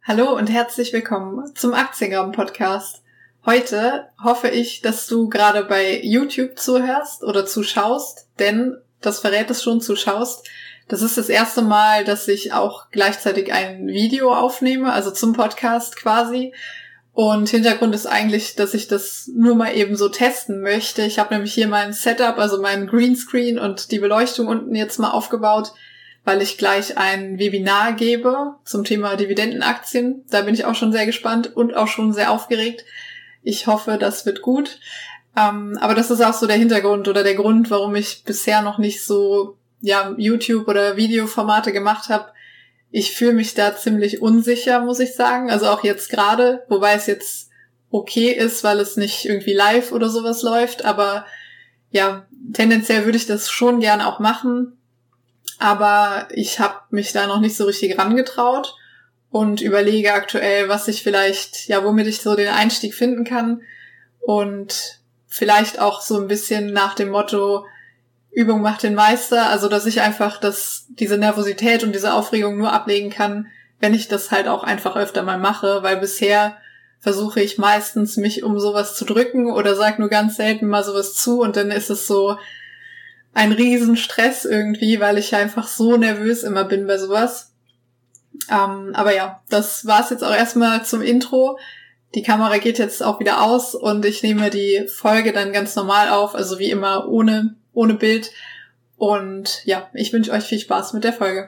Hallo und herzlich willkommen zum Aktiengramm-Podcast. Heute hoffe ich, dass du gerade bei YouTube zuhörst oder zuschaust, denn das verrät es schon, zuschaust. Das ist das erste Mal, dass ich auch gleichzeitig ein Video aufnehme, also zum Podcast quasi. Und Hintergrund ist eigentlich, dass ich das nur mal eben so testen möchte. Ich habe nämlich hier mein Setup, also meinen Greenscreen und die Beleuchtung unten jetzt mal aufgebaut, weil ich gleich ein Webinar gebe zum Thema Dividendenaktien. Da bin ich auch schon sehr gespannt und auch schon sehr aufgeregt. Ich hoffe, das wird gut. Aber das ist auch so der Hintergrund oder der Grund, warum ich bisher noch nicht so YouTube- oder Videoformate gemacht habe. Ich fühle mich da ziemlich unsicher, muss ich sagen. Also auch jetzt gerade, wobei es jetzt okay ist, weil es nicht irgendwie live oder sowas läuft. Aber ja, tendenziell würde ich das schon gerne auch machen. Aber ich habe mich da noch nicht so richtig rangetraut und überlege aktuell, was ich vielleicht, womit ich so den Einstieg finden kann und vielleicht auch so ein bisschen nach dem Motto Übung macht den Meister, also dass ich einfach diese Nervosität und diese Aufregung nur ablegen kann, wenn ich das halt auch einfach öfter mal mache, weil bisher versuche ich meistens mich um sowas zu drücken oder sage nur ganz selten mal sowas zu und dann ist es so ein Riesenstress irgendwie, weil ich einfach so nervös immer bin bei sowas. Aber ja, das war's jetzt auch erstmal zum Intro. Die Kamera geht jetzt auch wieder aus und ich nehme die Folge dann ganz normal auf, also wie immer ohne Bild. Und ja, ich wünsche euch viel Spaß mit der Folge.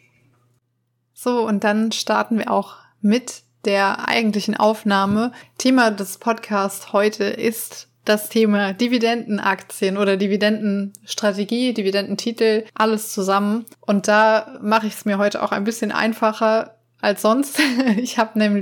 So, und dann starten wir auch mit der eigentlichen Aufnahme. Thema des Podcasts heute ist das Thema Dividendenaktien oder Dividendenstrategie, Dividendentitel, alles zusammen. Und da mache ich es mir heute auch ein bisschen einfacher als sonst. Ich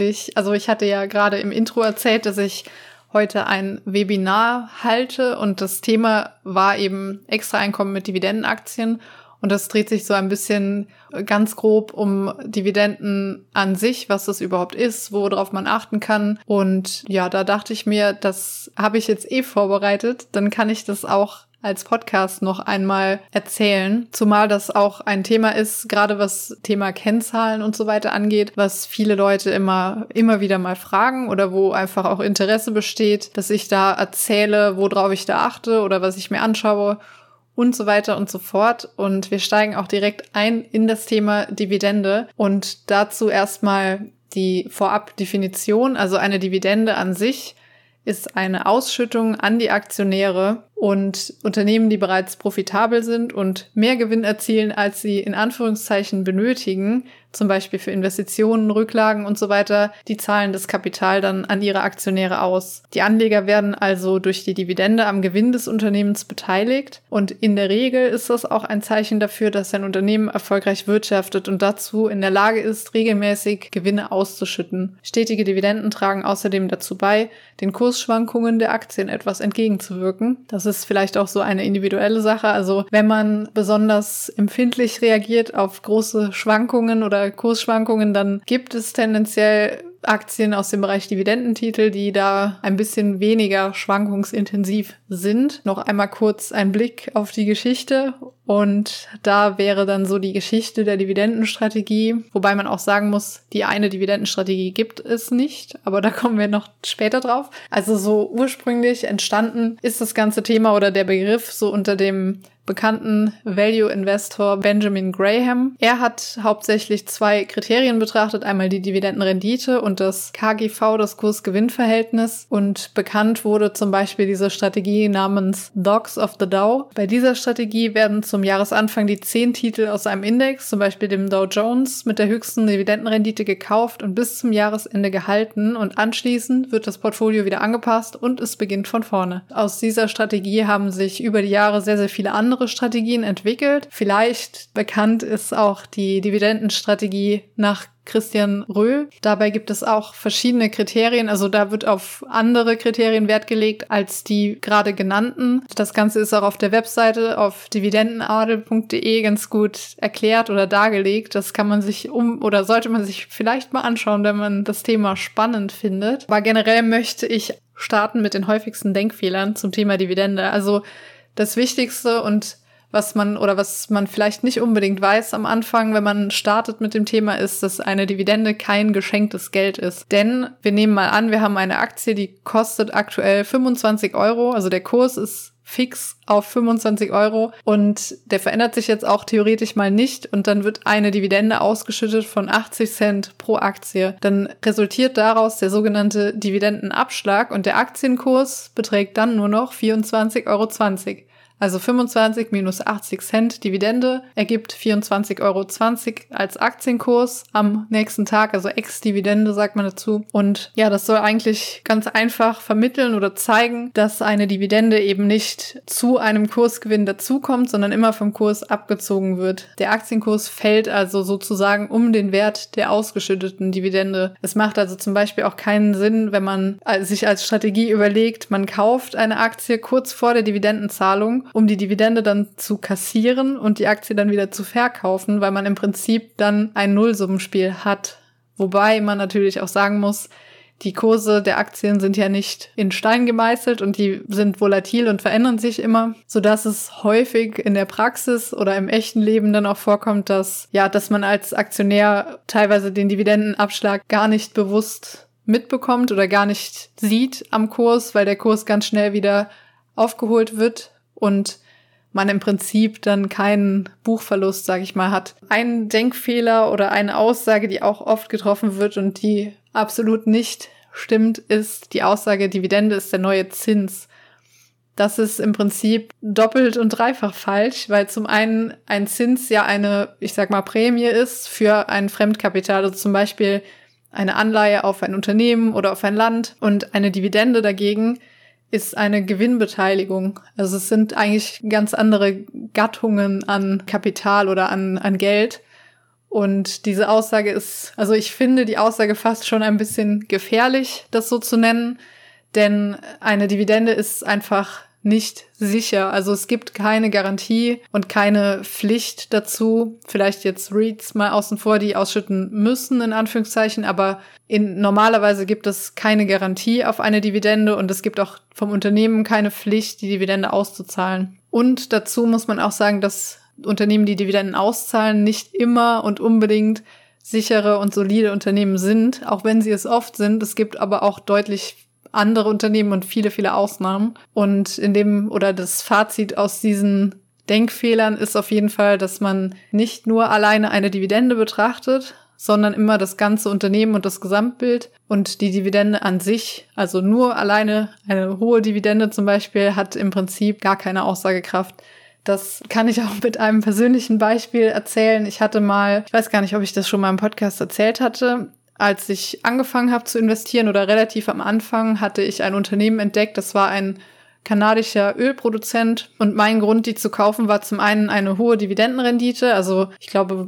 hatte ja gerade im Intro erzählt, dass ich heute ein Webinar halte und das Thema war eben Extraeinkommen mit Dividendenaktien. Und das dreht sich so ein bisschen ganz grob um Dividenden an sich, was das überhaupt ist, worauf man achten kann. Und ja, da dachte ich mir, das habe ich jetzt vorbereitet, dann kann ich das auch als Podcast noch einmal erzählen. Zumal das auch ein Thema ist, gerade was Thema Kennzahlen und so weiter angeht, was viele Leute immer wieder mal fragen oder wo einfach auch Interesse besteht, dass ich da erzähle, worauf ich da achte oder was ich mir anschaue und so weiter und so fort. Und wir steigen auch direkt ein in das Thema Dividende und dazu erstmal die Vorabdefinition. Also eine Dividende an sich ist eine Ausschüttung an die Aktionäre und Unternehmen, die bereits profitabel sind und mehr Gewinn erzielen, als sie in Anführungszeichen benötigen, zum Beispiel für Investitionen, Rücklagen und so weiter, die zahlen das Kapital dann an ihre Aktionäre aus. Die Anleger werden also durch die Dividende am Gewinn des Unternehmens beteiligt und in der Regel ist das auch ein Zeichen dafür, dass ein Unternehmen erfolgreich wirtschaftet und dazu in der Lage ist, regelmäßig Gewinne auszuschütten. Stetige Dividenden tragen außerdem dazu bei, den Kursschwankungen der Aktien etwas entgegenzuwirken. Das ist vielleicht auch so eine individuelle Sache. Also wenn man besonders empfindlich reagiert auf große Schwankungen oder Kursschwankungen, dann gibt es tendenziell Aktien aus dem Bereich Dividendentitel, die da ein bisschen weniger schwankungsintensiv sind. Noch einmal kurz ein Blick auf die Geschichte und da wäre dann so die Geschichte der Dividendenstrategie, wobei man auch sagen muss, die eine Dividendenstrategie gibt es nicht, aber da kommen wir noch später drauf. Also so ursprünglich entstanden ist das ganze Thema oder der Begriff so unter dem bekannten Value-Investor Benjamin Graham. Er hat hauptsächlich 2 Kriterien betrachtet, einmal die Dividendenrendite und das KGV, das Kurs-Gewinn-Verhältnis. Und bekannt wurde zum Beispiel diese Strategie namens Dogs of the Dow. Bei dieser Strategie werden zum Jahresanfang die 10 Titel aus einem Index, zum Beispiel dem Dow Jones, mit der höchsten Dividendenrendite gekauft und bis zum Jahresende gehalten und anschließend wird das Portfolio wieder angepasst und es beginnt von vorne. Aus dieser Strategie haben sich über die Jahre sehr, sehr viele andere Strategien entwickelt. Vielleicht bekannt ist auch die Dividendenstrategie nach Christian Röhl. Dabei gibt es auch verschiedene Kriterien, also da wird auf andere Kriterien Wert gelegt als die gerade genannten. Das Ganze ist auch auf der Webseite auf dividendenadel.de ganz gut erklärt oder dargelegt. Das kann man sich sollte man sich vielleicht mal anschauen, wenn man das Thema spannend findet. Aber generell möchte ich starten mit den häufigsten Denkfehlern zum Thema Dividende. Also das Wichtigste und was man vielleicht nicht unbedingt weiß am Anfang, wenn man startet mit dem Thema, ist, dass eine Dividende kein geschenktes Geld ist. Denn wir nehmen mal an, wir haben eine Aktie, die kostet aktuell 25 Euro, also der Kurs ist fix auf 25 Euro und der verändert sich jetzt auch theoretisch mal nicht und dann wird eine Dividende ausgeschüttet von 80 Cent pro Aktie. Dann resultiert daraus der sogenannte Dividendenabschlag und der Aktienkurs beträgt dann nur noch 24,20 Euro. Also 25 minus 80 Cent Dividende ergibt 24,20 Euro als Aktienkurs am nächsten Tag, also Ex-Dividende sagt man dazu. Und ja, das soll eigentlich ganz einfach vermitteln oder zeigen, dass eine Dividende eben nicht zu einem Kursgewinn dazukommt, sondern immer vom Kurs abgezogen wird. Der Aktienkurs fällt also sozusagen um den Wert der ausgeschütteten Dividende. Es macht also zum Beispiel auch keinen Sinn, wenn man sich als Strategie überlegt, man kauft eine Aktie kurz vor der Dividendenzahlung, um die Dividende dann zu kassieren und die Aktie dann wieder zu verkaufen, weil man im Prinzip dann ein Nullsummenspiel hat. Wobei man natürlich auch sagen muss, die Kurse der Aktien sind ja nicht in Stein gemeißelt und die sind volatil und verändern sich immer, sodass es häufig in der Praxis oder im echten Leben dann auch vorkommt, dass man als Aktionär teilweise den Dividendenabschlag gar nicht bewusst mitbekommt oder gar nicht sieht am Kurs, weil der Kurs ganz schnell wieder aufgeholt wird und man im Prinzip dann keinen Buchverlust, sage ich mal, hat. Ein Denkfehler oder eine Aussage, die auch oft getroffen wird und die absolut nicht stimmt, ist die Aussage, Dividende ist der neue Zins. Das ist im Prinzip doppelt und dreifach falsch, weil zum einen ein Zins ja eine, ich sag mal, Prämie ist für ein Fremdkapital, also zum Beispiel eine Anleihe auf ein Unternehmen oder auf ein Land, und eine Dividende dagegen ist eine Gewinnbeteiligung. Also es sind eigentlich ganz andere Gattungen an Kapital oder an Geld. Und diese Aussage ist, also ich finde die Aussage fast schon ein bisschen gefährlich, das so zu nennen, denn eine Dividende ist einfach nicht sicher. Also es gibt keine Garantie und keine Pflicht dazu. Vielleicht jetzt REITs mal außen vor, die ausschütten müssen, in Anführungszeichen, aber normalerweise gibt es keine Garantie auf eine Dividende und es gibt auch vom Unternehmen keine Pflicht, die Dividende auszuzahlen. Und dazu muss man auch sagen, dass Unternehmen, die Dividenden auszahlen, nicht immer und unbedingt sichere und solide Unternehmen sind, auch wenn sie es oft sind. Es gibt aber auch deutlich andere Unternehmen und viele, viele Ausnahmen. Und das Fazit aus diesen Denkfehlern ist auf jeden Fall, dass man nicht nur alleine eine Dividende betrachtet, sondern immer das ganze Unternehmen und das Gesamtbild. Und die Dividende an sich, also nur alleine eine hohe Dividende zum Beispiel, hat im Prinzip gar keine Aussagekraft. Das kann ich auch mit einem persönlichen Beispiel erzählen. Ich weiß gar nicht, ob ich das schon mal im Podcast erzählt hatte. Als ich angefangen habe zu investieren oder relativ am Anfang, hatte ich ein Unternehmen entdeckt, das war ein kanadischer Ölproduzent. Und mein Grund, die zu kaufen, war zum einen eine hohe Dividendenrendite, also ich glaube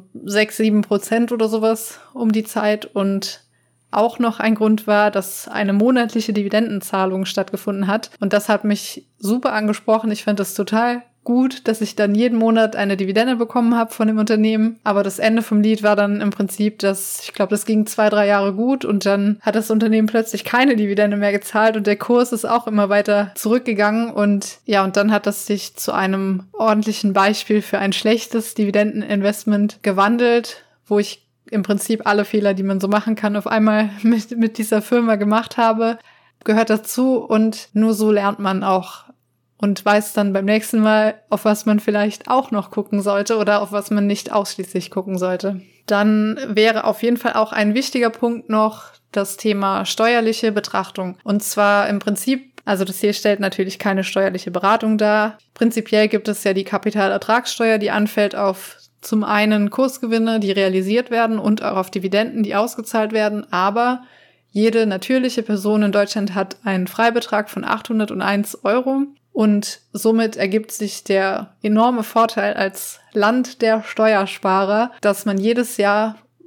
6-7% oder sowas um die Zeit. Und auch noch ein Grund war, dass eine monatliche Dividendenzahlung stattgefunden hat. Und das hat mich super angesprochen. Ich fand das total gut, dass ich dann jeden Monat eine Dividende bekommen habe von dem Unternehmen. Aber das Ende vom Lied war dann im Prinzip, das ging 2-3 Jahre gut und dann hat das Unternehmen plötzlich keine Dividende mehr gezahlt und der Kurs ist auch immer weiter zurückgegangen und dann hat das sich zu einem ordentlichen Beispiel für ein schlechtes Dividendeninvestment gewandelt, wo ich im Prinzip alle Fehler, die man so machen kann, auf einmal mit dieser Firma gemacht habe. Gehört dazu und nur so lernt man auch und weiß dann beim nächsten Mal, auf was man vielleicht auch noch gucken sollte oder auf was man nicht ausschließlich gucken sollte. Dann wäre auf jeden Fall auch ein wichtiger Punkt noch das Thema steuerliche Betrachtung. Und zwar im Prinzip, also das hier stellt natürlich keine steuerliche Beratung dar. Prinzipiell gibt es ja die Kapitalertragssteuer, die anfällt auf zum einen Kursgewinne, die realisiert werden und auch auf Dividenden, die ausgezahlt werden, aber jede natürliche Person in Deutschland hat einen Freibetrag von 801 € und somit ergibt sich der enorme Vorteil als Land der Steuersparer, dass man jedes Jahr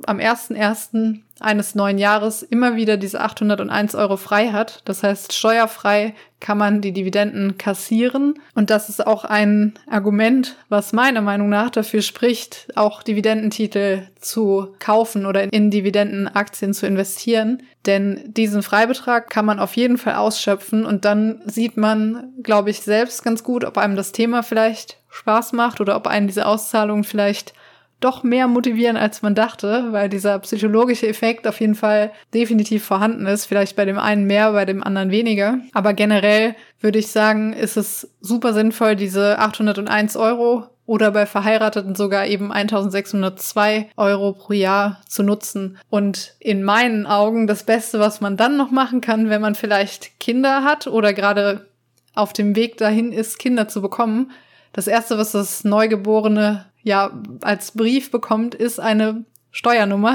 am 1.1. eines neuen Jahres immer wieder diese 801 € frei hat. Das heißt, steuerfrei kann man die Dividenden kassieren. Und das ist auch ein Argument, was meiner Meinung nach dafür spricht, auch Dividendentitel zu kaufen oder in Dividendenaktien zu investieren. Denn diesen Freibetrag kann man auf jeden Fall ausschöpfen und dann sieht man, glaube ich, selbst ganz gut, ob einem das Thema vielleicht Spaß macht oder ob einen diese Auszahlungen vielleicht doch mehr motivieren, als man dachte, weil dieser psychologische Effekt auf jeden Fall definitiv vorhanden ist. Vielleicht bei dem einen mehr, bei dem anderen weniger. Aber generell würde ich sagen, ist es super sinnvoll, diese 801 € oder bei Verheirateten sogar eben 1.602 € pro Jahr zu nutzen. Und in meinen Augen das Beste, was man dann noch machen kann, wenn man vielleicht Kinder hat oder gerade auf dem Weg dahin ist, Kinder zu bekommen. Das Erste, was das Neugeborene als Brief bekommt, ist eine Steuernummer.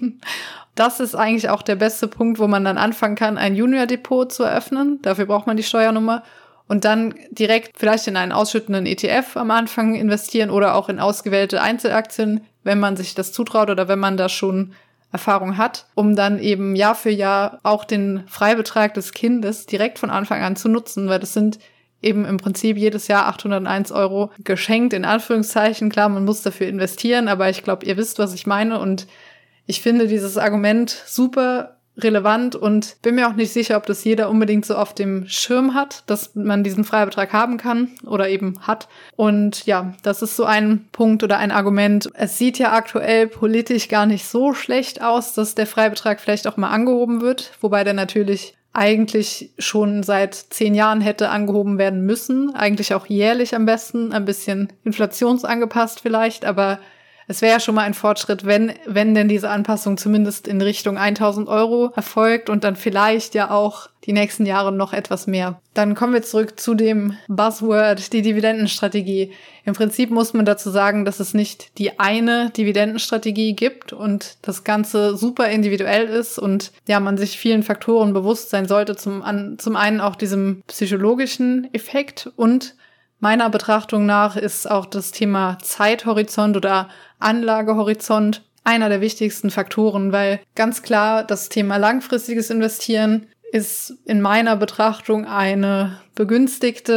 Das ist eigentlich auch der beste Punkt, wo man dann anfangen kann, ein Junior-Depot zu eröffnen. Dafür braucht man die Steuernummer. Und dann direkt vielleicht in einen ausschüttenden ETF am Anfang investieren oder auch in ausgewählte Einzelaktien, wenn man sich das zutraut oder wenn man da schon Erfahrung hat, um dann eben Jahr für Jahr auch den Freibetrag des Kindes direkt von Anfang an zu nutzen, weil das sind eben im Prinzip jedes Jahr 801 € geschenkt, in Anführungszeichen. Klar, man muss dafür investieren, aber ich glaube, ihr wisst, was ich meine. Und ich finde dieses Argument super relevant und bin mir auch nicht sicher, ob das jeder unbedingt so auf dem Schirm hat, dass man diesen Freibetrag haben kann oder eben hat. Und ja, das ist so ein Punkt oder ein Argument. Es sieht ja aktuell politisch gar nicht so schlecht aus, dass der Freibetrag vielleicht auch mal angehoben wird, wobei der natürlich eigentlich schon seit 10 Jahren hätte angehoben werden müssen. Eigentlich auch jährlich am besten, ein bisschen inflationsangepasst vielleicht, aber es wäre ja schon mal ein Fortschritt, wenn denn diese Anpassung zumindest in Richtung 1.000 € erfolgt und dann vielleicht ja auch die nächsten Jahre noch etwas mehr. Dann kommen wir zurück zu dem Buzzword, die Dividendenstrategie. Im Prinzip muss man dazu sagen, dass es nicht die eine Dividendenstrategie gibt und das Ganze super individuell ist und ja, man sich vielen Faktoren bewusst sein sollte, zum einen auch diesem psychologischen Effekt und meiner Betrachtung nach ist auch das Thema Zeithorizont oder Anlagehorizont einer der wichtigsten Faktoren, weil ganz klar das Thema langfristiges Investieren ist in meiner Betrachtung begünstigt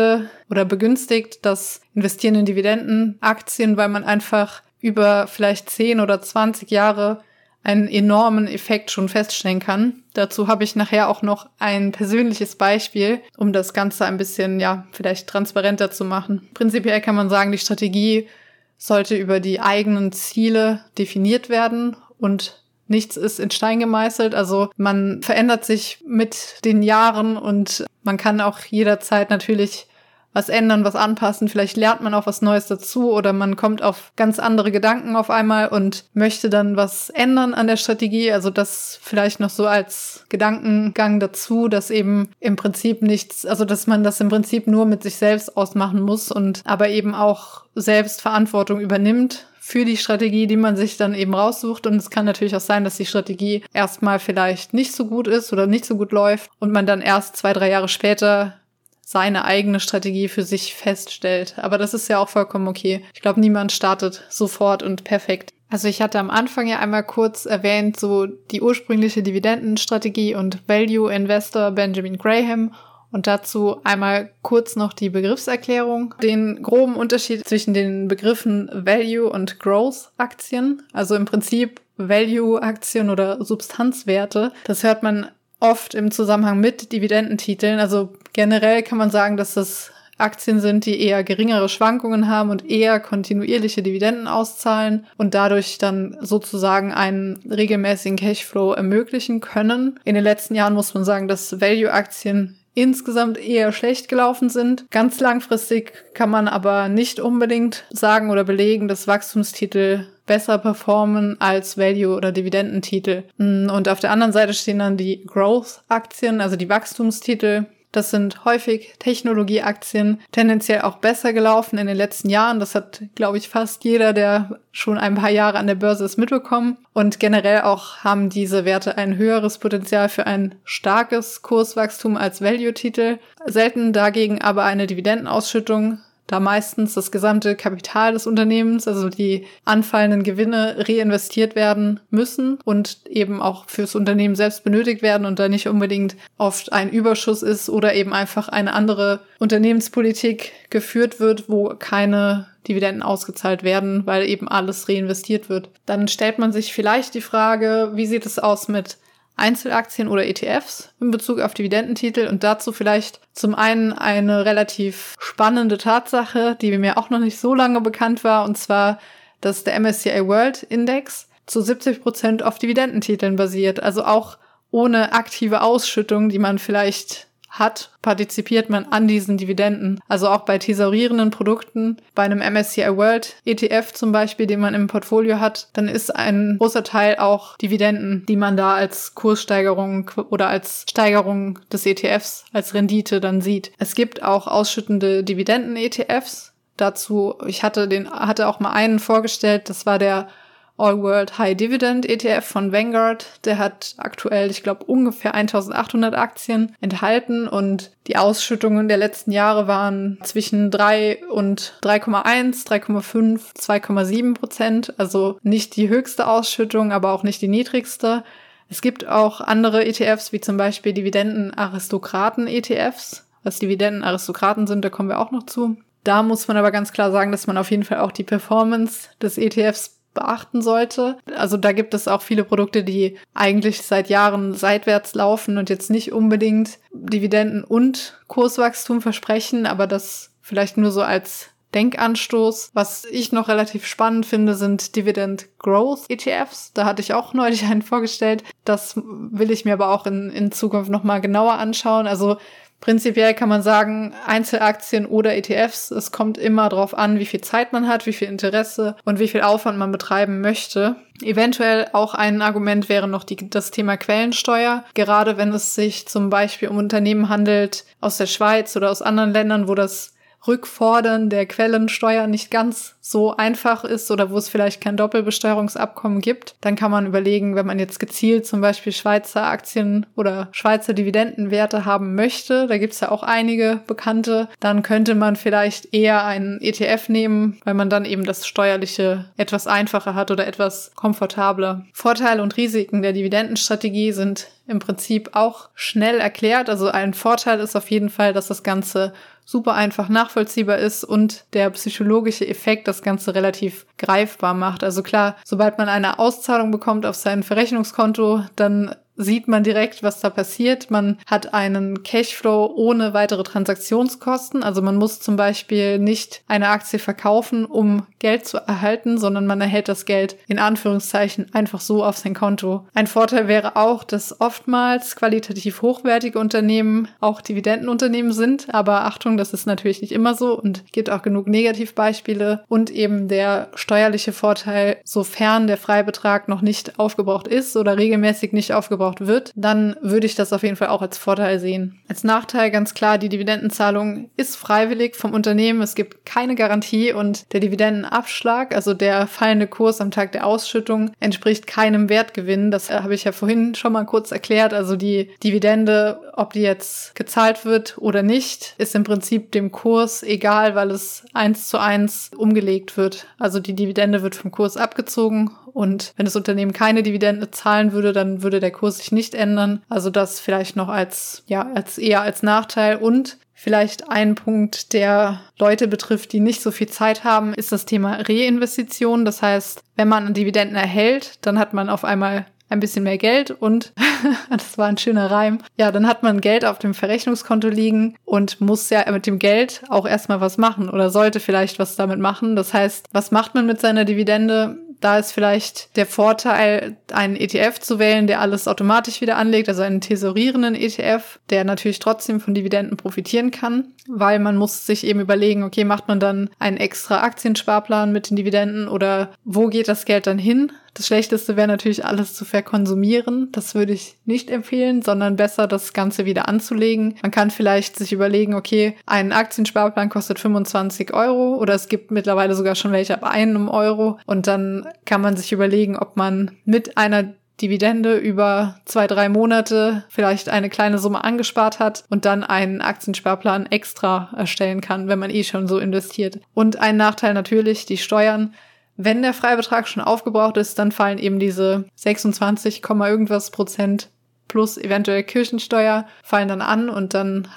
das Investieren in Dividendenaktien, weil man einfach über vielleicht 10 oder 20 Jahre einen enormen Effekt schon feststellen kann. Dazu habe ich nachher auch noch ein persönliches Beispiel, um das Ganze ein bisschen, vielleicht transparenter zu machen. Prinzipiell kann man sagen, die Strategie sollte über die eigenen Ziele definiert werden und nichts ist in Stein gemeißelt. Also man verändert sich mit den Jahren und man kann auch jederzeit natürlich was ändern, was anpassen. Vielleicht lernt man auch was Neues dazu oder man kommt auf ganz andere Gedanken auf einmal und möchte dann was ändern an der Strategie. Also das vielleicht noch so als Gedankengang dazu, dass eben im Prinzip dass man das im Prinzip nur mit sich selbst ausmachen muss und aber eben auch selbst Verantwortung übernimmt für die Strategie, die man sich dann eben raussucht. Und es kann natürlich auch sein, dass die Strategie erstmal vielleicht nicht so gut ist oder nicht so gut läuft und man dann erst 2-3 Jahre später seine eigene Strategie für sich feststellt. Aber das ist ja auch vollkommen okay. Ich glaube, niemand startet sofort und perfekt. Also ich hatte am Anfang ja einmal kurz erwähnt, so die ursprüngliche Dividendenstrategie und Value Investor Benjamin Graham und dazu einmal kurz noch die Begriffserklärung. Den groben Unterschied zwischen den Begriffen Value und Growth Aktien. Also im Prinzip Value Aktien oder Substanzwerte. Das hört man oft im Zusammenhang mit Dividendentiteln. Also generell kann man sagen, dass das Aktien sind, die eher geringere Schwankungen haben und eher kontinuierliche Dividenden auszahlen und dadurch dann sozusagen einen regelmäßigen Cashflow ermöglichen können. In den letzten Jahren muss man sagen, dass Value-Aktien insgesamt eher schlecht gelaufen sind. Ganz langfristig kann man aber nicht unbedingt sagen oder belegen, dass Wachstumstitel besser performen als Value- oder Dividendentitel. Und auf der anderen Seite stehen dann die Growth-Aktien, also die Wachstumstitel. Das sind häufig Technologieaktien, tendenziell auch besser gelaufen in den letzten Jahren. Das hat, glaube ich, fast jeder, der schon ein paar Jahre an der Börse ist, mitbekommen. Und generell auch haben diese Werte ein höheres Potenzial für ein starkes Kurswachstum als Value-Titel. Selten dagegen aber eine Dividendenausschüttung. da meistens das gesamte Kapital des Unternehmens, also die anfallenden Gewinne, reinvestiert werden müssen und eben auch fürs Unternehmen selbst benötigt werden und da nicht unbedingt oft ein Überschuss ist oder eben einfach eine andere Unternehmenspolitik geführt wird, wo keine Dividenden ausgezahlt werden, weil eben alles reinvestiert wird. Dann stellt man sich vielleicht die Frage, wie sieht es aus mit Einzelaktien oder ETFs in Bezug auf Dividendentitel und dazu vielleicht zum einen eine relativ spannende Tatsache, die mir auch noch nicht so lange bekannt war, und zwar, dass der MSCI World Index zu 70% auf Dividendentiteln basiert, also auch ohne aktive Ausschüttung, die man vielleicht hat, partizipiert man an diesen Dividenden. Also auch bei thesaurierenden Produkten, bei einem MSCI World ETF zum Beispiel, den man im Portfolio hat, dann ist ein großer Teil auch Dividenden, die man da als Kurssteigerung oder als Steigerung des ETFs, als Rendite dann sieht. Es gibt auch ausschüttende Dividenden-ETFs. Dazu, ich hatte auch mal einen vorgestellt, das war der All World High Dividend ETF von Vanguard. Der hat aktuell, ich glaube, ungefähr 1800 Aktien enthalten und die Ausschüttungen der letzten Jahre waren zwischen 3 und 3,1, 3,5, 2,7%. Also nicht die höchste Ausschüttung, aber auch nicht die niedrigste. Es gibt auch andere ETFs, wie zum Beispiel Dividenden-Aristokraten-ETFs. Was Dividenden-Aristokraten sind, da kommen wir auch noch zu. Da muss man aber ganz klar sagen, dass man auf jeden Fall auch die Performance des ETFs beachten sollte. Also da gibt es auch viele Produkte, die eigentlich seit Jahren seitwärts laufen und jetzt nicht unbedingt Dividenden und Kurswachstum versprechen, aber das vielleicht nur so als Denkanstoß. Was ich noch relativ spannend finde, sind Dividend Growth ETFs. Da hatte ich auch neulich einen vorgestellt. Das will ich mir aber auch in Zukunft nochmal genauer anschauen. Also prinzipiell kann man sagen, Einzelaktien oder ETFs, es kommt immer darauf an, wie viel Zeit man hat, wie viel Interesse und wie viel Aufwand man betreiben möchte. Eventuell auch ein Argument wäre noch das Thema Quellensteuer. Gerade wenn es sich zum Beispiel um Unternehmen handelt aus der Schweiz oder aus anderen Ländern, wo das Rückfordern der Quellensteuer nicht ganz so einfach ist oder wo es vielleicht kein Doppelbesteuerungsabkommen gibt, dann kann man überlegen, wenn man jetzt gezielt zum Beispiel Schweizer Aktien oder Schweizer Dividendenwerte haben möchte, da gibt es ja auch einige bekannte, dann könnte man vielleicht eher einen ETF nehmen, weil man dann eben das Steuerliche etwas einfacher hat oder etwas komfortabler. Vorteile und Risiken der Dividendenstrategie sind im Prinzip auch schnell erklärt. Also ein Vorteil ist auf jeden Fall, dass das Ganze super einfach nachvollziehbar ist und der psychologische Effekt das Ganze relativ greifbar macht. Also klar, sobald man eine Auszahlung bekommt auf sein Verrechnungskonto, dann sieht man direkt, was da passiert. Man hat einen Cashflow ohne weitere Transaktionskosten. Also man muss zum Beispiel nicht eine Aktie verkaufen, um Geld zu erhalten, sondern man erhält das Geld in Anführungszeichen einfach so auf sein Konto. Ein Vorteil wäre auch, dass oftmals qualitativ hochwertige Unternehmen auch Dividendenunternehmen sind. Aber Achtung, das ist natürlich nicht immer so und gibt auch genug Negativbeispiele. Und eben der steuerliche Vorteil, sofern der Freibetrag noch nicht aufgebraucht ist oder regelmäßig nicht aufgebraucht wird, dann würde ich das auf jeden Fall auch als Vorteil sehen. Als Nachteil ganz klar, die Dividendenzahlung ist freiwillig vom Unternehmen. Es gibt keine Garantie und der Dividendenabschlag, also der fallende Kurs am Tag der Ausschüttung, entspricht keinem Wertgewinn. Das habe ich ja vorhin schon mal kurz erklärt. Also die Dividende, ob die jetzt gezahlt wird oder nicht, ist im Prinzip dem Kurs egal, weil es 1:1 umgelegt wird. Also die Dividende wird vom Kurs abgezogen und wenn das Unternehmen keine Dividende zahlen würde, dann würde der Kurs sich nicht ändern. Also das vielleicht noch eher als Nachteil. Und vielleicht ein Punkt, der Leute betrifft, die nicht so viel Zeit haben, ist das Thema Reinvestition. Das heißt, wenn man Dividenden erhält, dann hat man auf einmal ein bisschen mehr Geld und, das war ein schöner Reim, ja, dann hat man Geld auf dem Verrechnungskonto liegen und muss ja mit dem Geld auch erstmal was machen oder sollte vielleicht was damit machen. Das heißt, was macht man mit seiner Dividende? Da ist vielleicht der Vorteil, einen ETF zu wählen, der alles automatisch wieder anlegt, also einen thesaurierenden ETF, der natürlich trotzdem von Dividenden profitieren kann, weil man muss sich eben überlegen, okay, macht man dann einen extra Aktiensparplan mit den Dividenden oder wo geht das Geld dann hin? Das Schlechteste wäre natürlich, alles zu verkonsumieren. Das würde ich nicht empfehlen, sondern besser, das Ganze wieder anzulegen. Man kann vielleicht sich überlegen, okay, ein Aktiensparplan kostet 25 € oder es gibt mittlerweile sogar schon welche ab 1 € und dann kann man sich überlegen, ob man mit einer Dividende über 2-3 Monate vielleicht eine kleine Summe angespart hat und dann einen Aktiensparplan extra erstellen kann, wenn man schon so investiert. Und ein Nachteil natürlich, die Steuern. Wenn der Freibetrag schon aufgebraucht ist, dann fallen eben diese 26, irgendwas Prozent plus eventuell Kirchensteuer fallen dann an und dann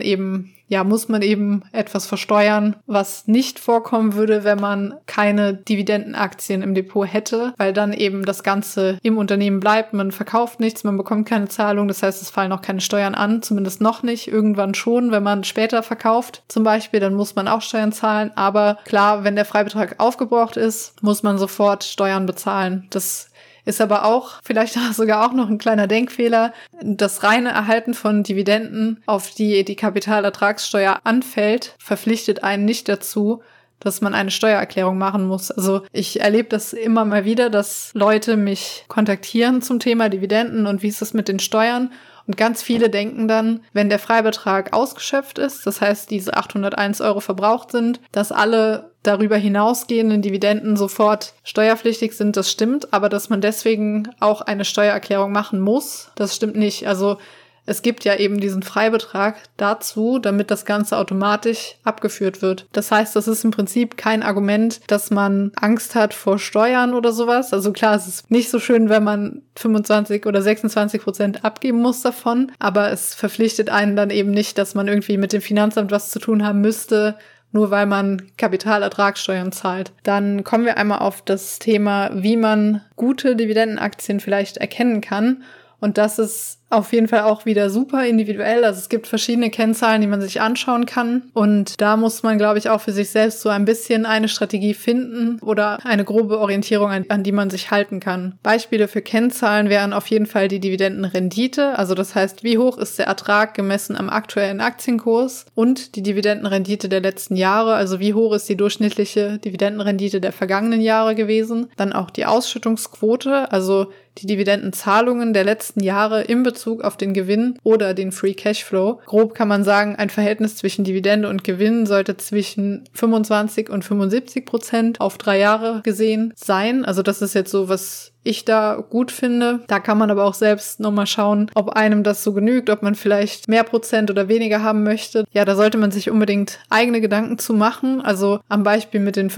muss man eben etwas versteuern, was nicht vorkommen würde, wenn man keine Dividendenaktien im Depot hätte, weil dann eben das Ganze im Unternehmen bleibt, man verkauft nichts, man bekommt keine Zahlung, das heißt, es fallen auch keine Steuern an, zumindest noch nicht, irgendwann schon, wenn man später verkauft zum Beispiel, dann muss man auch Steuern zahlen, aber klar, wenn der Freibetrag aufgebraucht ist, muss man sofort Steuern bezahlen. Das ist aber auch, vielleicht sogar auch noch ein kleiner Denkfehler, das reine Erhalten von Dividenden, auf die die Kapitalertragssteuer anfällt, verpflichtet einen nicht dazu, dass man eine Steuererklärung machen muss. Also ich erlebe das immer mal wieder, dass Leute mich kontaktieren zum Thema Dividenden und wie ist es mit den Steuern. Und ganz viele denken dann, wenn der Freibetrag ausgeschöpft ist, das heißt diese 801 € verbraucht sind, dass alle darüber hinausgehenden Dividenden sofort steuerpflichtig sind. Das stimmt, aber dass man deswegen auch eine Steuererklärung machen muss, das stimmt nicht. Also es gibt ja eben diesen Freibetrag dazu, damit das Ganze automatisch abgeführt wird. Das heißt, das ist im Prinzip kein Argument, dass man Angst hat vor Steuern oder sowas. Also klar, es ist nicht so schön, wenn man 25 oder 26% abgeben muss davon, aber es verpflichtet einen dann eben nicht, dass man irgendwie mit dem Finanzamt was zu tun haben müsste, nur weil man Kapitalertragssteuern zahlt. Dann kommen wir einmal auf das Thema, wie man gute Dividendenaktien vielleicht erkennen kann. Und das ist auf jeden Fall auch wieder super individuell. Also es gibt verschiedene Kennzahlen, die man sich anschauen kann. Und da muss man, glaube ich, auch für sich selbst so ein bisschen eine Strategie finden oder eine grobe Orientierung, an die man sich halten kann. Beispiele für Kennzahlen wären auf jeden Fall die Dividendenrendite. Also das heißt, wie hoch ist der Ertrag gemessen am aktuellen Aktienkurs und die Dividendenrendite der letzten Jahre. Also wie hoch ist die durchschnittliche Dividendenrendite der vergangenen Jahre gewesen. Dann auch die Ausschüttungsquote, also die Dividendenzahlungen der letzten Jahre im Bezug auf den Gewinn oder den Free Cashflow. Grob kann man sagen, ein Verhältnis zwischen Dividende und Gewinn sollte zwischen 25% und 75% auf 3 Jahre gesehen sein. Also das ist jetzt so, was ich da gut finde. Da kann man aber auch selbst nochmal schauen, ob einem das so genügt, ob man vielleicht mehr Prozent oder weniger haben möchte. Ja, da sollte man sich unbedingt eigene Gedanken zu machen. Also am Beispiel mit den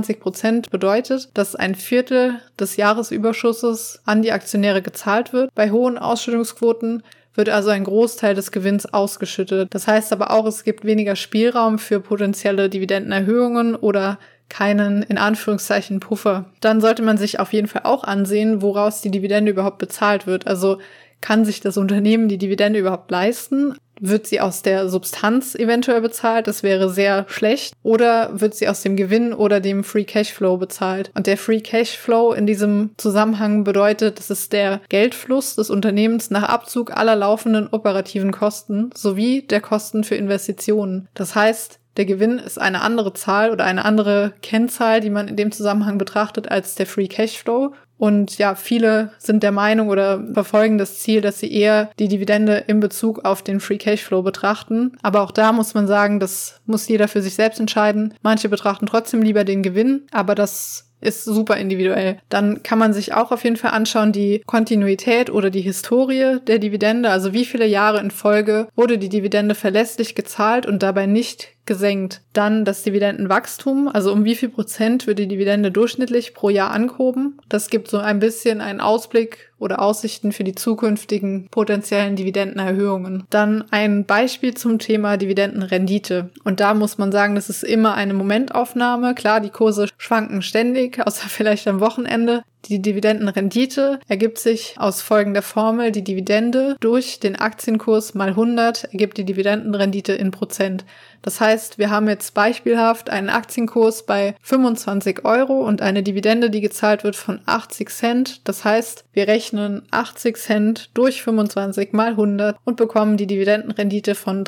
25% bedeutet, dass ein Viertel des Jahresüberschusses an die Aktionäre gezahlt wird. Bei hohen Ausschüttungsquoten wird also ein Großteil des Gewinns ausgeschüttet. Das heißt aber auch, es gibt weniger Spielraum für potenzielle Dividendenerhöhungen oder keinen, in Anführungszeichen, Puffer. Dann sollte man sich auf jeden Fall auch ansehen, woraus die Dividende überhaupt bezahlt wird. Also kann sich das Unternehmen die Dividende überhaupt leisten? Wird sie aus der Substanz eventuell bezahlt? Das wäre sehr schlecht. Oder wird sie aus dem Gewinn oder dem Free Cashflow bezahlt? Und der Free Cashflow in diesem Zusammenhang bedeutet, das ist der Geldfluss des Unternehmens nach Abzug aller laufenden operativen Kosten sowie der Kosten für Investitionen. Das heißt, der Gewinn ist eine andere Zahl oder eine andere Kennzahl, die man in dem Zusammenhang betrachtet als der Free Cashflow. Und ja, viele sind der Meinung oder verfolgen das Ziel, dass sie eher die Dividende in Bezug auf den Free Cashflow betrachten. Aber auch da muss man sagen, das muss jeder für sich selbst entscheiden. Manche betrachten trotzdem lieber den Gewinn, aber das ist super individuell. Dann kann man sich auch auf jeden Fall anschauen, die Kontinuität oder die Historie der Dividende, also wie viele Jahre in Folge wurde die Dividende verlässlich gezahlt und dabei nicht gesenkt. Dann das Dividendenwachstum, also um wie viel Prozent wird die Dividende durchschnittlich pro Jahr angehoben. Das gibt so ein bisschen einen Ausblick oder Aussichten für die zukünftigen potenziellen Dividendenerhöhungen. Dann ein Beispiel zum Thema Dividendenrendite. Und da muss man sagen, das ist immer eine Momentaufnahme. Klar, die Kurse schwanken ständig, außer vielleicht am Wochenende. Die Dividendenrendite ergibt sich aus folgender Formel. Die Dividende durch den Aktienkurs mal 100 ergibt die Dividendenrendite in Prozent. Das heißt, wir haben jetzt beispielhaft einen Aktienkurs bei 25 € und eine Dividende, die gezahlt wird von 80 Cent. Das heißt, wir rechnen 80 Cent durch 25 mal 100 und bekommen die Dividendenrendite von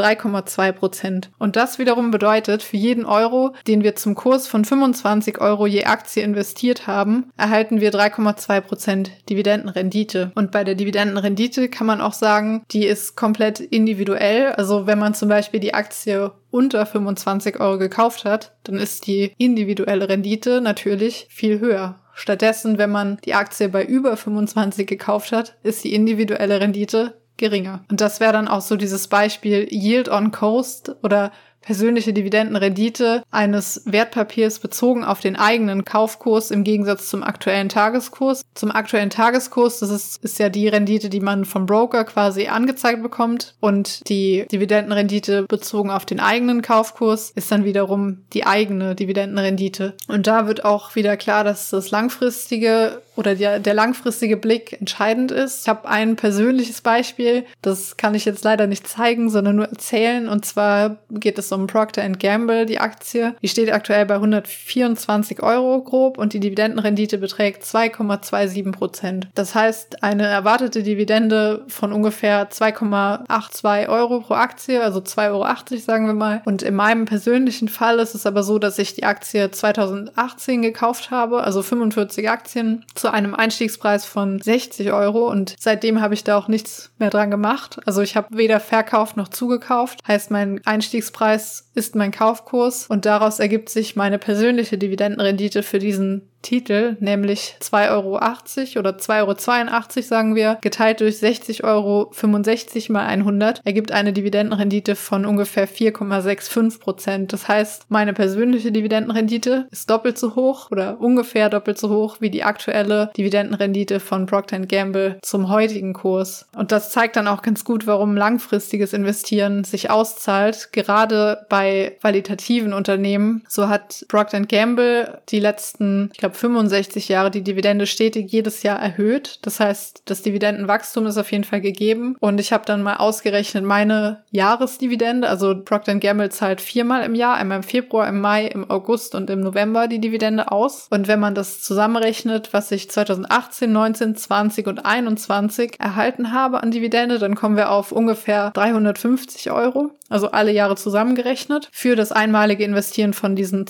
3,2%. Und das wiederum bedeutet, für jeden Euro, den wir zum Kurs von 25 € je Aktie investiert haben, erhalten wir 3,2% Dividendenrendite. Und bei der Dividendenrendite kann man auch sagen, die ist komplett individuell. Also wenn man zum Beispiel die Aktie unter 25 € gekauft hat, dann ist die individuelle Rendite natürlich viel höher. Stattdessen, wenn man die Aktie bei über 25 gekauft hat, ist die individuelle Rendite geringer. Und das wäre dann auch so dieses Beispiel Yield on Cost oder persönliche Dividendenrendite eines Wertpapiers bezogen auf den eigenen Kaufkurs im Gegensatz zum aktuellen Tageskurs. Zum aktuellen Tageskurs, das ist ja die Rendite, die man vom Broker quasi angezeigt bekommt, und die Dividendenrendite bezogen auf den eigenen Kaufkurs ist dann wiederum die eigene Dividendenrendite. Und da wird auch wieder klar, dass das langfristige oder der langfristige Blick entscheidend ist. Ich habe ein persönliches Beispiel, das kann ich jetzt leider nicht zeigen, sondern nur erzählen, und zwar geht es um Procter & Gamble, die Aktie. Die steht aktuell bei 124 € grob und die Dividendenrendite beträgt 2,27%. Das heißt, eine erwartete Dividende von ungefähr 2,82 € pro Aktie, also 2,80 € sagen wir mal. Und in meinem persönlichen Fall ist es aber so, dass ich die Aktie 2018 gekauft habe, also 45 Aktien, zu einem Einstiegspreis von 60 € und seitdem habe ich da auch nichts mehr dran gemacht. Also ich habe weder verkauft noch zugekauft. Heißt, mein Einstiegspreis ist mein Kaufkurs und daraus ergibt sich meine persönliche Dividendenrendite für diesen Titel, nämlich 2,80 € oder 2,82 € sagen wir, geteilt durch 60,65 € mal 100, ergibt eine Dividendenrendite von ungefähr 4,65%. Das heißt, meine persönliche Dividendenrendite ist doppelt so hoch oder ungefähr doppelt so hoch wie die aktuelle Dividendenrendite von Procter & Gamble zum heutigen Kurs. Und das zeigt dann auch ganz gut, warum langfristiges Investieren sich auszahlt, gerade bei qualitativen Unternehmen. So hat Procter & Gamble die letzten, ich glaube, 65 Jahre die Dividende stetig jedes Jahr erhöht. Das heißt, das Dividendenwachstum ist auf jeden Fall gegeben. Und ich habe dann mal ausgerechnet meine Jahresdividende. Also Procter & Gamble zahlt 4-mal im Jahr, einmal im Februar, im Mai, im August und im November die Dividende aus. Und wenn man das zusammenrechnet, was ich 2018, 19, 20 und 21 erhalten habe an Dividende, dann kommen wir auf ungefähr 350 €. Also alle Jahre zusammengerechnet, für das einmalige Investieren von diesen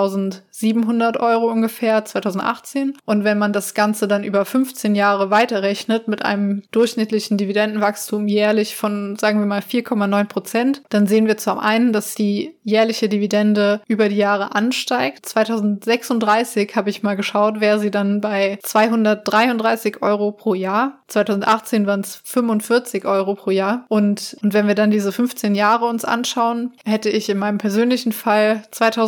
2.700 € ungefähr 2018. Und wenn man das Ganze dann über 15 Jahre weiterrechnet mit einem durchschnittlichen Dividendenwachstum jährlich von, sagen wir mal, 4,9%, dann sehen wir zum einen, dass die jährliche Dividende über die Jahre ansteigt. 2036 habe ich mal geschaut, wäre sie dann bei 233 € pro Jahr. 2018 waren es 45 € pro Jahr. Und wenn wir dann diese 15 Jahre uns anschauen, hätte ich in meinem persönlichen Fall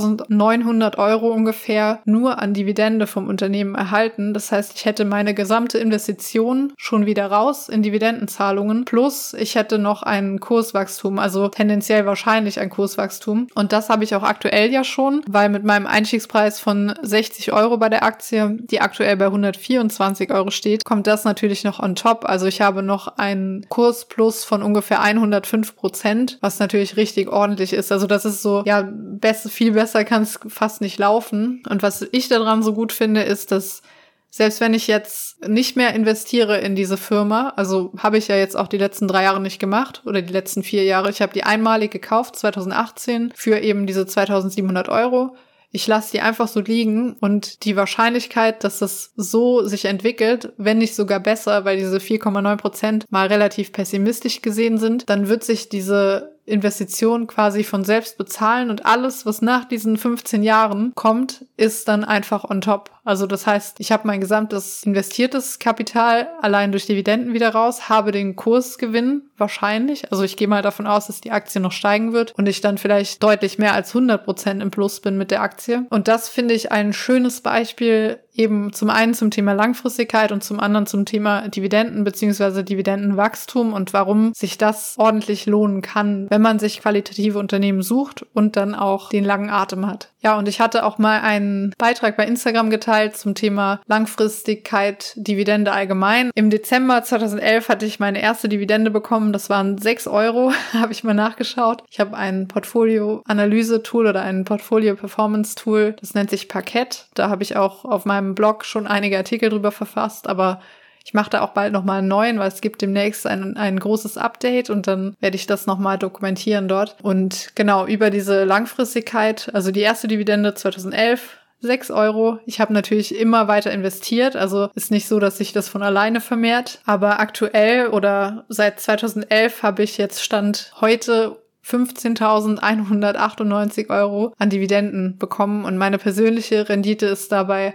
2.900 € ungefähr nur an Dividende vom Unternehmen erhalten. Das heißt, ich hätte meine gesamte Investition schon wieder raus in Dividendenzahlungen, plus ich hätte noch ein Kurswachstum, also tendenziell wahrscheinlich ein Kurswachstum. Und das habe ich auch aktuell ja schon, weil mit meinem Einstiegspreis von 60 € bei der Aktie, die aktuell bei 124 € steht, kommt das natürlich noch on top. Also ich habe noch einen Kursplus von ungefähr 105%, was natürlich richtig ordentlich ist. Also das ist so, ja, viel besser kann es fast nicht laufen. Und was ich daran so gut finde, ist, dass selbst wenn ich jetzt nicht mehr investiere in diese Firma, also habe ich ja jetzt auch die letzten 3 Jahre nicht gemacht oder die letzten 4 Jahre, ich habe die einmalig gekauft, 2018, für eben diese 2.700 €. Ich lasse die einfach so liegen und die Wahrscheinlichkeit, dass das so sich entwickelt, wenn nicht sogar besser, weil diese 4,9% mal relativ pessimistisch gesehen sind, dann wird sich diese Investition quasi von selbst bezahlen und alles, was nach diesen 15 Jahren kommt, ist dann einfach on top. Also das heißt, ich habe mein gesamtes investiertes Kapital allein durch Dividenden wieder raus, habe den Kursgewinn wahrscheinlich. Also ich gehe mal davon aus, dass die Aktie noch steigen wird und ich dann vielleicht deutlich mehr als 100% im Plus bin mit der Aktie. Und das finde ich ein schönes Beispiel, eben zum einen zum Thema Langfristigkeit und zum anderen zum Thema Dividenden bzw. Dividendenwachstum und warum sich das ordentlich lohnen kann, wenn man sich qualitative Unternehmen sucht und dann auch den langen Atem hat. Ja, und ich hatte auch mal einen Beitrag bei Instagram geteilt zum Thema Langfristigkeit, Dividende allgemein. Im Dezember 2011 hatte ich meine erste Dividende bekommen. Das waren 6 €, habe ich mal nachgeschaut. Ich habe ein Portfolio-Analyse-Tool oder ein Portfolio-Performance-Tool. Das nennt sich Parkett. Da habe ich auch auf meinem Blog schon einige Artikel drüber verfasst, aber ich mache da auch bald nochmal einen neuen, weil es gibt demnächst ein großes Update und dann werde ich das nochmal dokumentieren dort. Und genau, über diese Langfristigkeit, also die erste Dividende 2011, 6 €. Ich habe natürlich immer weiter investiert, also ist nicht so, dass sich das von alleine vermehrt. Aber aktuell oder seit 2011 habe ich jetzt Stand heute 15.198 € an Dividenden bekommen und meine persönliche Rendite ist dabei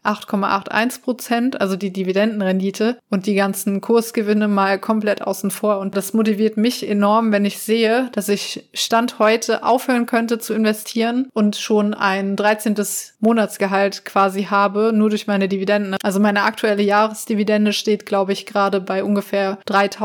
8,81%, also die Dividendenrendite und die ganzen Kursgewinne mal komplett außen vor. Und das motiviert mich enorm, wenn ich sehe, dass ich Stand heute aufhören könnte zu investieren und schon ein 13. Monatsgehalt quasi habe, nur durch meine Dividenden. Also meine aktuelle Jahresdividende steht, glaube ich, gerade bei ungefähr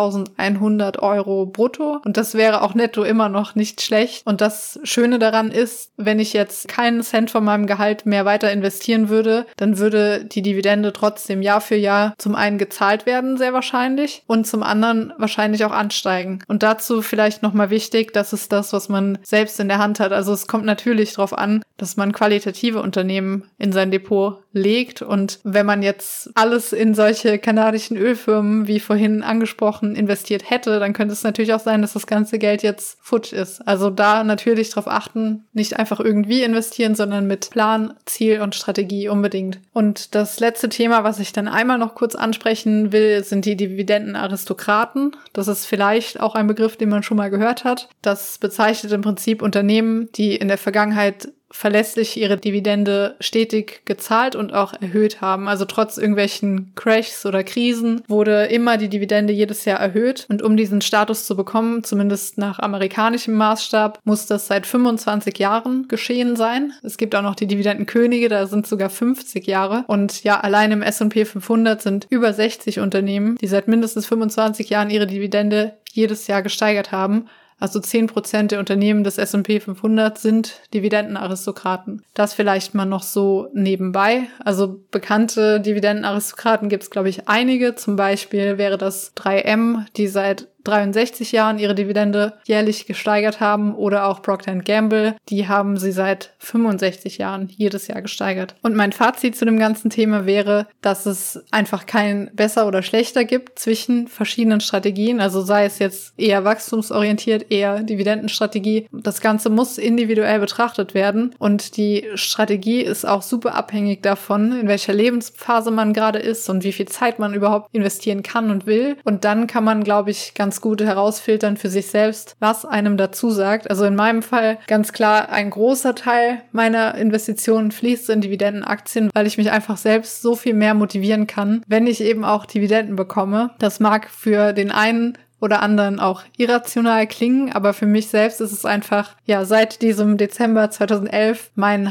3.100 € brutto und das wäre auch netto immer noch nicht schlecht. Und das Schöne daran ist, wenn ich jetzt keinen Cent von meinem Gehalt mehr weiter investieren würde, dann würde die Dividende trotzdem Jahr für Jahr zum einen gezahlt werden, sehr wahrscheinlich, und zum anderen wahrscheinlich auch ansteigen. Und dazu vielleicht nochmal wichtig, das ist das, was man selbst in der Hand hat. Also es kommt natürlich darauf an, dass man qualitative Unternehmen in sein Depot legt. Und wenn man jetzt alles in solche kanadischen Ölfirmen, wie vorhin angesprochen, investiert hätte, dann könnte es natürlich auch sein, dass das ganze Geld jetzt futsch ist. Also da natürlich darauf achten, nicht einfach irgendwie investieren, sondern mit Plan, Ziel und Strategie unbedingt. Und das letzte Thema, was ich dann einmal noch kurz ansprechen will, sind die Dividendenaristokraten. Das ist vielleicht auch ein Begriff, den man schon mal gehört hat. Das bezeichnet im Prinzip Unternehmen, die in der Vergangenheit verlässlich ihre Dividende stetig gezahlt und auch erhöht haben. Also trotz irgendwelchen Crashs oder Krisen wurde immer die Dividende jedes Jahr erhöht. Und um diesen Status zu bekommen, zumindest nach amerikanischem Maßstab, muss das seit 25 Jahren geschehen sein. Es gibt auch noch die Dividendenkönige, da sind sogar 50 Jahre. Und ja, allein im S&P 500 sind über 60 Unternehmen, die seit mindestens 25 Jahren ihre Dividende jedes Jahr gesteigert haben. Also 10% der Unternehmen des S&P 500 sind Dividendenaristokraten. Das vielleicht mal noch so nebenbei. Also bekannte Dividendenaristokraten gibt es, glaube ich, einige. Zum Beispiel wäre das 3M, die seit 63 Jahren ihre Dividende jährlich gesteigert haben, oder auch Procter & Gamble, die haben sie seit 65 Jahren jedes Jahr gesteigert. Und mein Fazit zu dem ganzen Thema wäre, dass es einfach kein besser oder schlechter gibt zwischen verschiedenen Strategien, also sei es jetzt eher wachstumsorientiert, eher Dividendenstrategie. Das Ganze muss individuell betrachtet werden und die Strategie ist auch super abhängig davon, in welcher Lebensphase man gerade ist und wie viel Zeit man überhaupt investieren kann und will. Und dann kann man, glaube ich, ganz gut herausfiltern für sich selbst, was einem dazu sagt. Also in meinem Fall ganz klar, ein großer Teil meiner Investitionen fließt in Dividendenaktien, weil ich mich einfach selbst so viel mehr motivieren kann, wenn ich eben auch Dividenden bekomme. Das mag für den einen oder anderen auch irrational klingen, aber für mich selbst ist es einfach, ja, seit diesem Dezember 2011 meine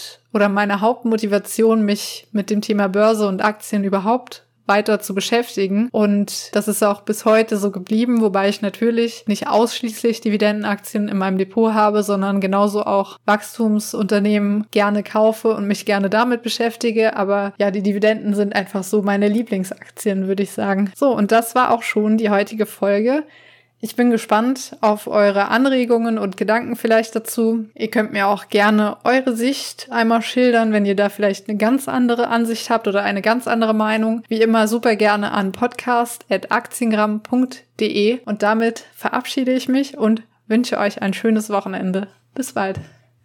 Hauptmotivation, mich mit dem Thema Börse und Aktien überhaupt weiter zu beschäftigen. Und das ist auch bis heute so geblieben, wobei ich natürlich nicht ausschließlich Dividendenaktien in meinem Depot habe, sondern genauso auch Wachstumsunternehmen gerne kaufe und mich gerne damit beschäftige. Aber ja, die Dividenden sind einfach so meine Lieblingsaktien, würde ich sagen. So, und das war auch schon die heutige Folge. Ich bin gespannt auf eure Anregungen und Gedanken vielleicht dazu. Ihr könnt mir auch gerne eure Sicht einmal schildern, wenn ihr da vielleicht eine ganz andere Ansicht habt oder eine ganz andere Meinung. Wie immer super gerne an podcast@aktiengramm.de. Und damit verabschiede ich mich und wünsche euch ein schönes Wochenende. Bis bald.